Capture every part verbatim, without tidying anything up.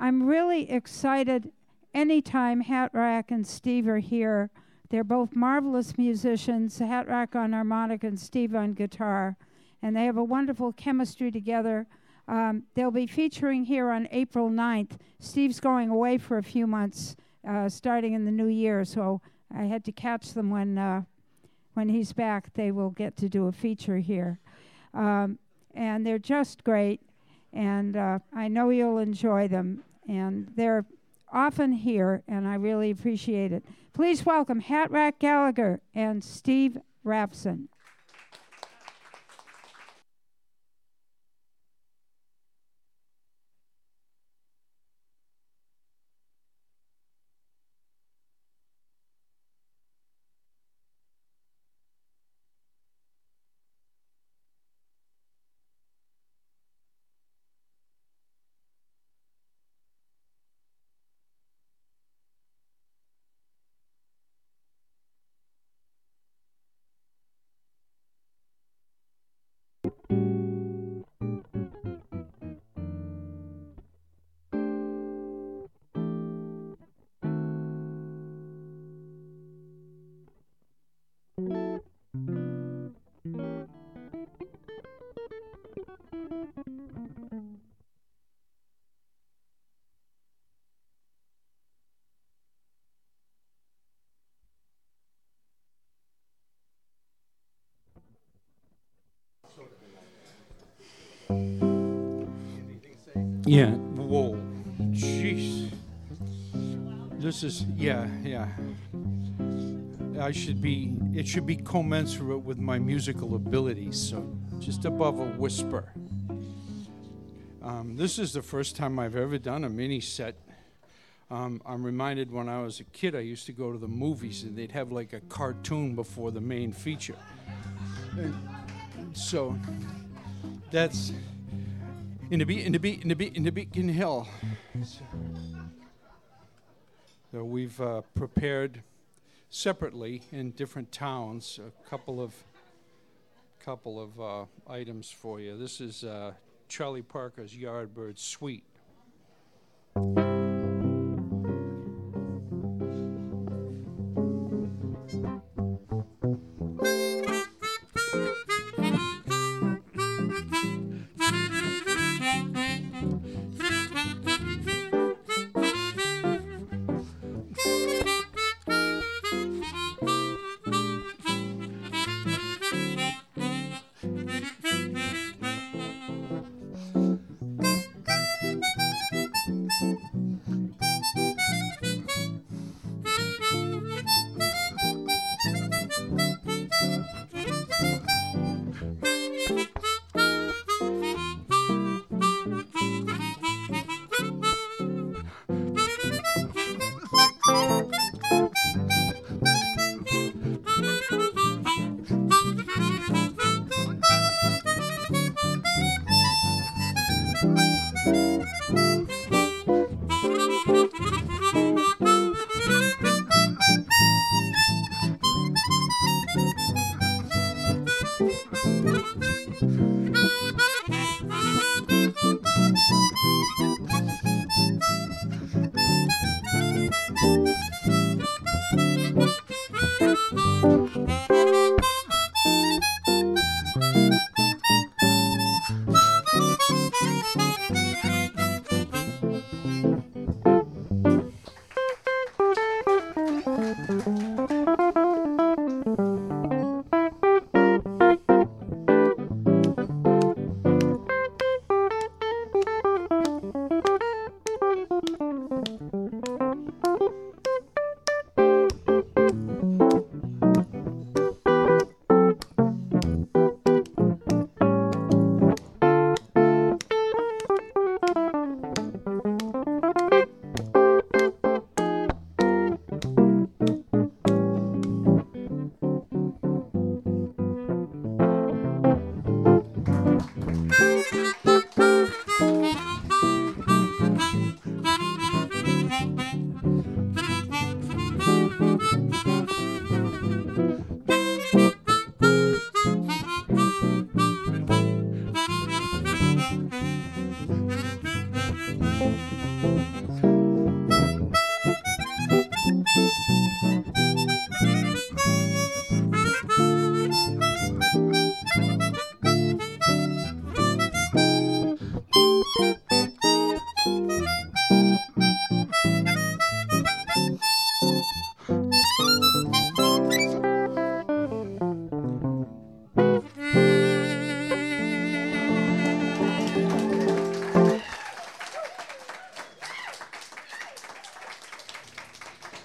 I'm really excited anytime Hat Rack and Steve are here. They're both marvelous musicians, Hat Rack on harmonica and Steve on guitar, and they have a wonderful chemistry together. Um, they'll be featuring here on April ninth. Steve's going away for a few months, uh, starting in the new year, so I had to catch them when uh, when he's back. They will get to do a feature here. Um, and they're just great, and uh, I know you'll enjoy them. And they're often here, and I really appreciate it. Please welcome Hat Rack Gallagher and Steve Rapson. Yeah. Whoa. Jeez. This is, yeah, yeah. I should be, it should be commensurate with my musical abilities, so just above a whisper. Um, this is the first time I've ever done a mini set. Um, I'm reminded when I was a kid, I used to go to the movies and they'd have like a cartoon before the main feature. And so that's in the beat, in the beat, in the beat, in the beacon hill. So we've uh, prepared separately in different towns a couple of couple of uh, items for you. This is uh, Charlie Parker's Yardbird Suite.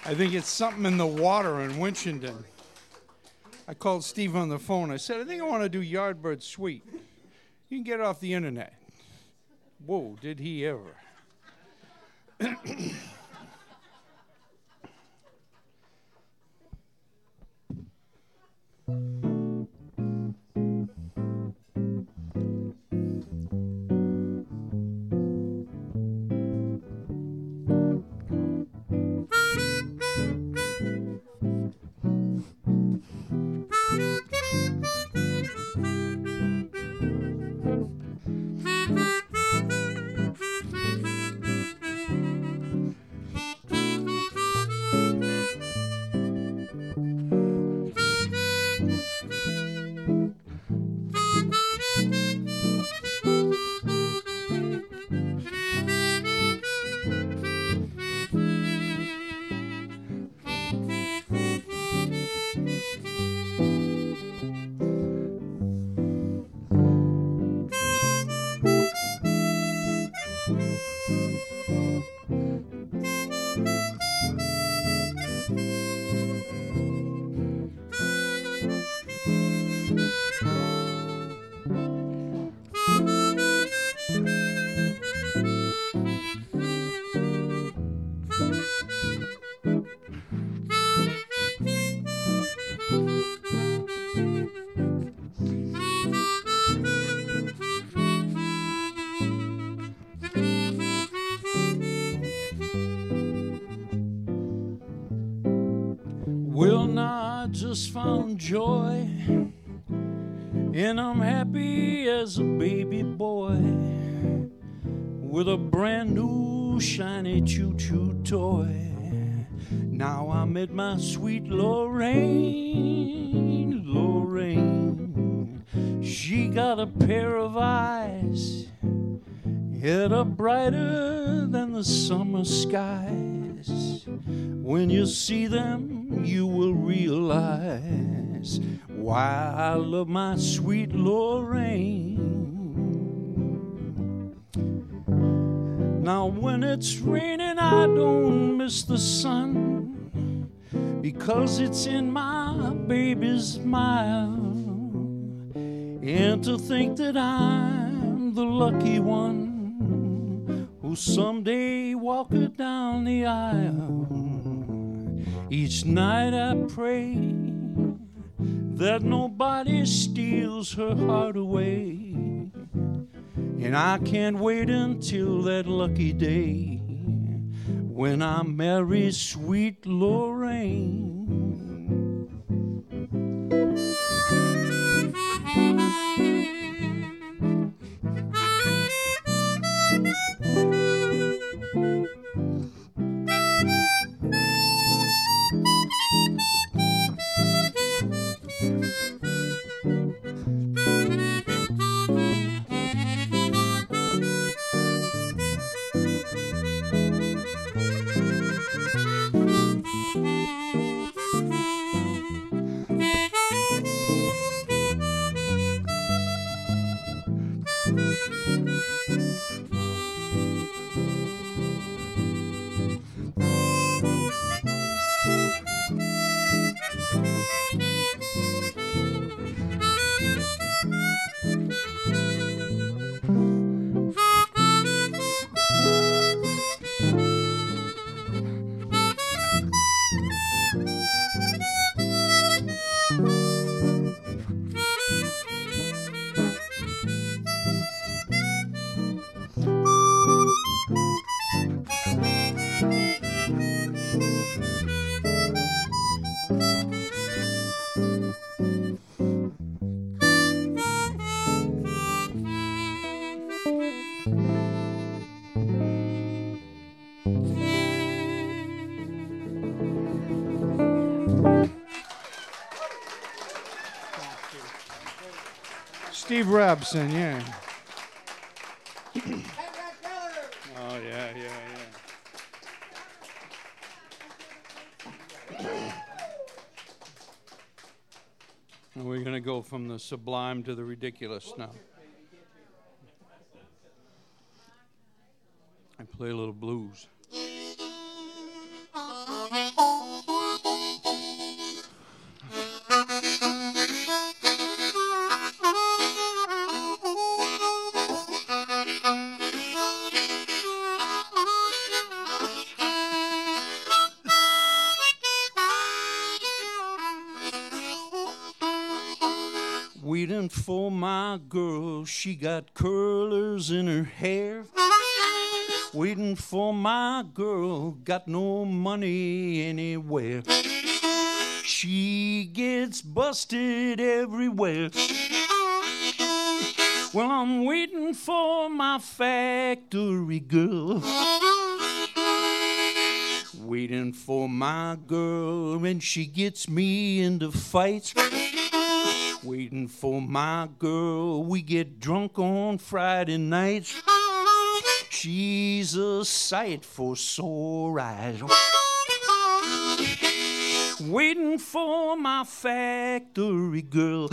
I think it's something in the water in Winchendon. I called Steve on the phone. I said, I think I want to do Yardbird Suite. You can get it off the internet. Whoa, did he ever. Well, now I just found joy, and I'm happy as a baby boy with a brand new shiny choo-choo toy. Now I'm at my sweet Lorraine, Lorraine. She got a pair of eyes that are brighter than the summer skies. When you see them, you will realize why I love my sweet Lorraine. Now when it's raining, I don't miss the sun, because it's in my baby's smile. And to think that I'm the lucky one who someday walk her down the aisle. Each night I pray that nobody steals her heart away. And I can't wait until that lucky day when I marry sweet Lorraine. Steve Rabson, yeah. Oh, yeah, yeah, yeah. And we're going to go from the sublime to the ridiculous now. I play a little blues. waiting for my girl. She got curlers in her hair. Waiting for my girl, got no money anywhere. She gets busted everywhere. Well, I'm waiting for my factory girl. Waiting for my girl, and she gets me into fights. Waiting for my girl, we get drunk on Friday nights. She's a sight for sore eyes. Waiting for my factory girl.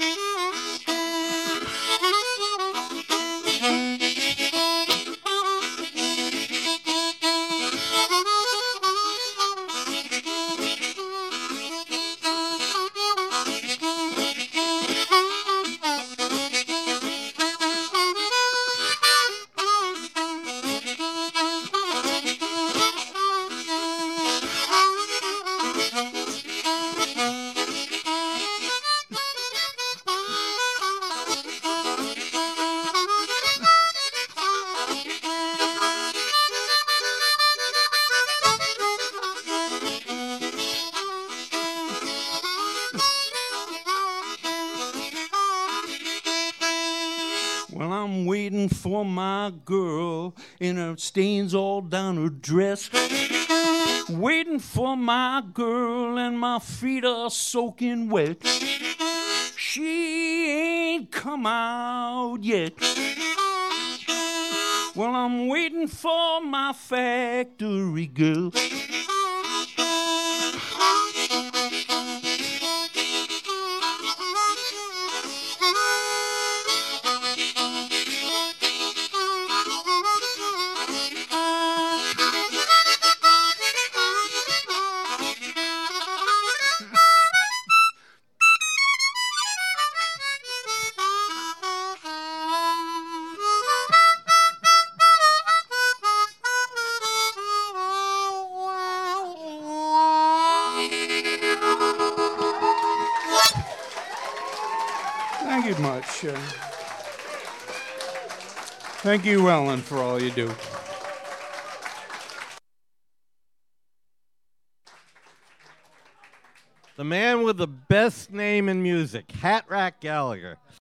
Well, I'm waiting for my girl in her stains all down her dress. Waiting for my girl and my feet are soaking wet. She ain't come out yet. Well, I'm waiting for my factory girl. Thank you much. Uh, thank you, Ellen, for all you do. The man with the best name in music, Hat Rack Gallagher.